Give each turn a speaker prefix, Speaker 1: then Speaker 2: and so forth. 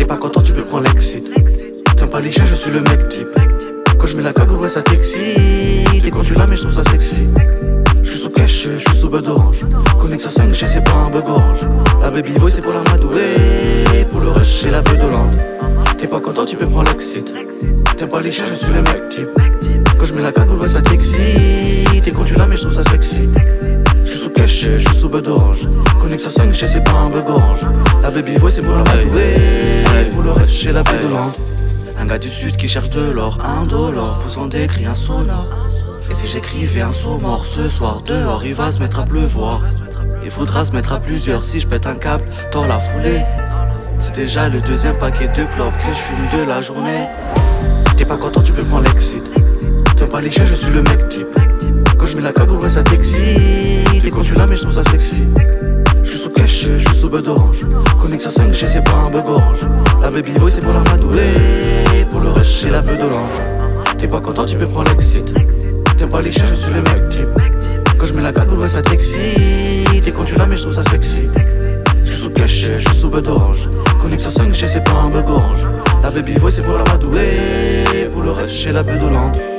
Speaker 1: pas content, tu peux prendre l'exit. T'aimes pas les chiens, je suis le mec type. Quand je mets la cagoule, ouais ça t'excite. Et quand tu la mets, je trouve ça sexy. Je suis sous cash, je suis sous bug d'orange. Connexion 5G, c'est pas un bug orange. La baby voice c'est pour la madouée. Pour le reste, j'ai la beuh d'Hollande. T'es pas content, tu peux prendre l'exit. T'aimes pas les chiens, je suis le mec type. Quand je mets la cagoule, ouais ça t'excite. Et quand tu la mets, je trouve ça sexy. Je suis sous cash, je suis sous bug d'orange. Connexion 5G, c'est pas un bug orange. La baby voice c'est pour la madouée. Pour le reste, j'ai la beuh d'Hollande. Un gars du sud qui cherche de l'or, $1, poussant des cris, un sonore. Et si j'écrivais un saut mort ce soir, dehors il va se mettre à pleuvoir. Il faudra se mettre à plusieurs, si je pète un câble, dans la foulée. C'est déjà le deuxième paquet de clopes que je fume de la journée. T'es pas content, tu peux prendre l'exit. T'aimes pas les chiens, je suis le mec type. Quand je mets la cagoule, ouais ça t'excite. Et quand tu la mets, je trouve ça sexy. Je suis sous cash, je suis sous bug d'orange. Connexion 5G, c'est pas un bug orange. La baby voice c'est pour la madouée. Pour le reste, j'ai la beuh d'Hollande. T'es pas content, tu peux prendre l'exit. T'aimes pas les chiens, je suis le mec type. Quand je mets la cagoule, ouais ça t'excite. Et quand tu la mets, je trouve ça sexy. Je suis sous cash, je suis sous bug d'orange. Connexion 5G, c'est pas un bug orange. La baby voice c'est pour la madouée. Pour le reste, j'ai la beuh d'Hollande.